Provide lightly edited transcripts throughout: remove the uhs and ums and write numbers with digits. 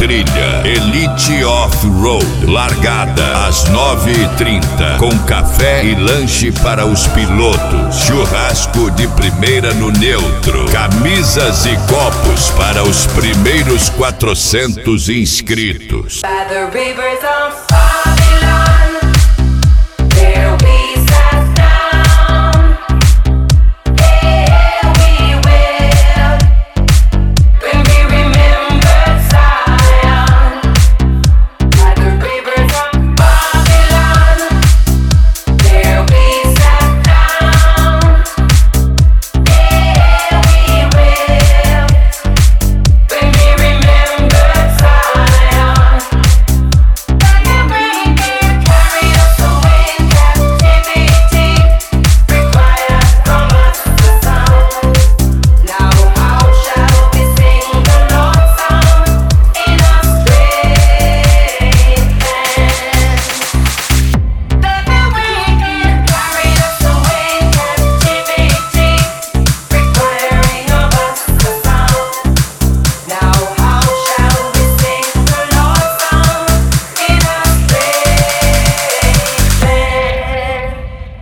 trilha, Elite Off-Road, largada às 9h30, com café e lanche para os pilotos, churrasco de primeira no neutro, camisas e copos para os primeiros 400 inscritos. By the rivers of Babylon, there we sat down. There we will, when we remember Zion. By the rivers of Babylon, there we sat down. There we will, when we remember Zion. The rain carried us away in captivity, required from us the sound. Now how shall we sing the Lord's song in a strange land? The rain carried us away in captivity, requiring of us the sound. Now how shall we sing the Lord's song in a strange land?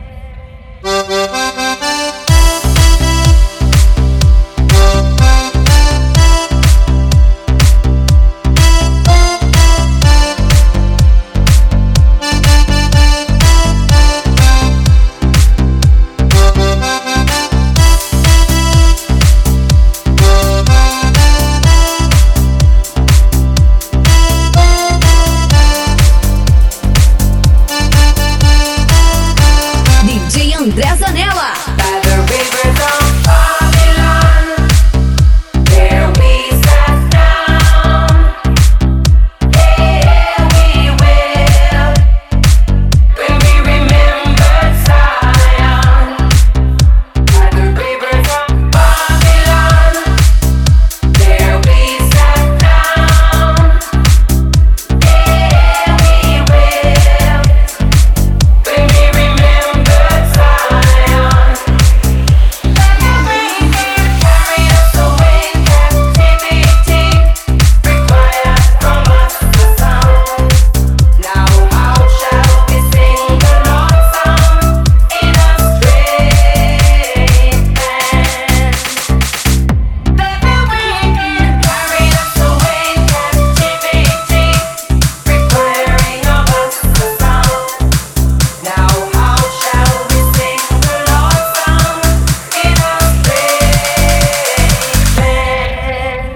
DJ André Zanella. By the rivers of Babylon, there we sat down. There we will, when we remember Zion. By the rivers of Babylon, there we sat down. There we will, when we remember Zion. The rain carried us away in captivity, required from us the sound. Now how shall we sing the Lord's song in a strange land? The rain carried us away in captivity, requiring of us the sound. Now how shall we sing the Lord's song in a strange land?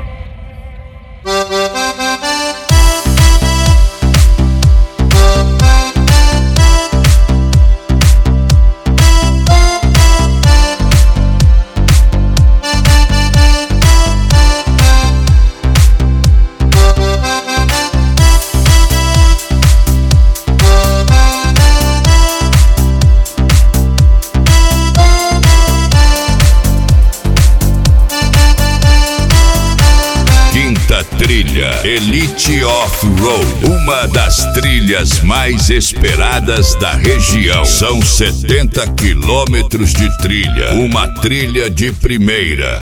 Quinta trilha, Elite Off-Road, uma das trilhas mais esperadas da região. São 70 quilômetros de trilha, uma trilha de primeira.